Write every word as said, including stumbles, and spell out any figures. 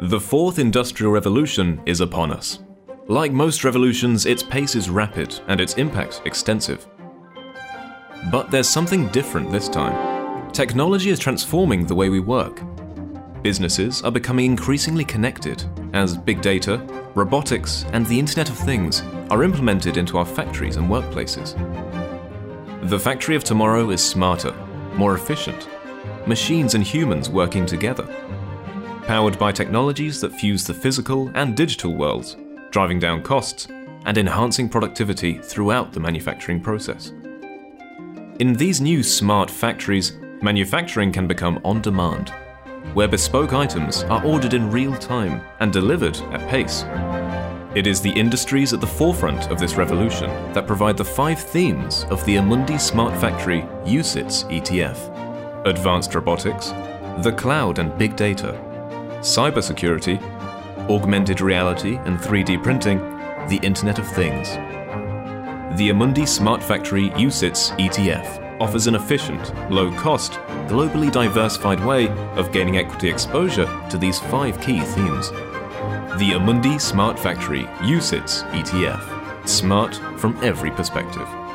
The fourth industrial revolution is upon us. Like most revolutions, its pace is rapid and its impact extensive. But there's something different this time. Technology is transforming the way we work. Businesses are becoming increasingly connected as big data, robotics, and the Internet of Things are implemented into our factories and workplaces. The factory of tomorrow is smarter, more efficient, machines and humans working together, powered by technologies that fuse the physical and digital worlds, driving down costs and enhancing productivity throughout the manufacturing process. In these new smart factories, manufacturing can become on demand, where bespoke items are ordered in real time and delivered at pace. It is the industries at the forefront of this revolution that provide the five themes of the Amundi Smart Factory U C I T S E T F: advanced robotics, the cloud and big data, cybersecurity, augmented reality and three D printing, the Internet of Things. The Amundi Smart Factory U C I T S E T F offers an efficient, low-cost, globally diversified way of gaining equity exposure to these five key themes. The Amundi Smart Factory U C I T S E T F. Smart from every perspective.